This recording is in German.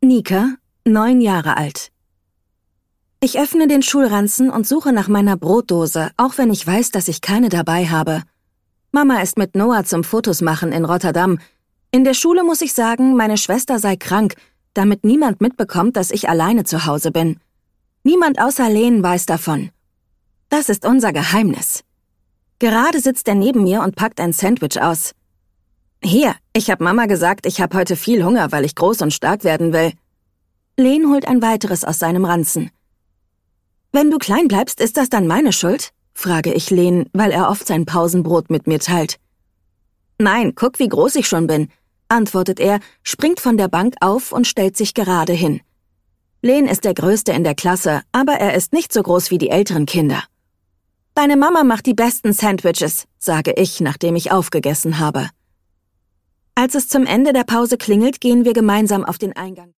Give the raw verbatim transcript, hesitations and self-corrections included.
Nika, neun Jahre alt. Ich öffne den Schulranzen und suche nach meiner Brotdose, auch wenn ich weiß, dass ich keine dabei habe. Mama ist mit Noah zum Fotos machen in Rotterdam. In der Schule muss ich sagen, meine Schwester sei krank, damit niemand mitbekommt, dass ich alleine zu Hause bin. Niemand außer Len weiß davon. Das ist unser Geheimnis. Gerade sitzt er neben mir und packt ein Sandwich aus. Hier, ich hab Mama gesagt, ich hab heute viel Hunger, weil ich groß und stark werden will. Len holt ein weiteres aus seinem Ranzen. Wenn du klein bleibst, ist das dann meine Schuld? Frage ich Len, weil er oft sein Pausenbrot mit mir teilt. Nein, guck, wie groß ich schon bin, antwortet er, springt von der Bank auf und stellt sich gerade hin. Len ist der Größte in der Klasse, aber er ist nicht so groß wie die älteren Kinder. Deine Mama macht die besten Sandwiches, sage ich, nachdem ich aufgegessen habe. Als es zum Ende der Pause klingelt, gehen wir gemeinsam auf den Eingang.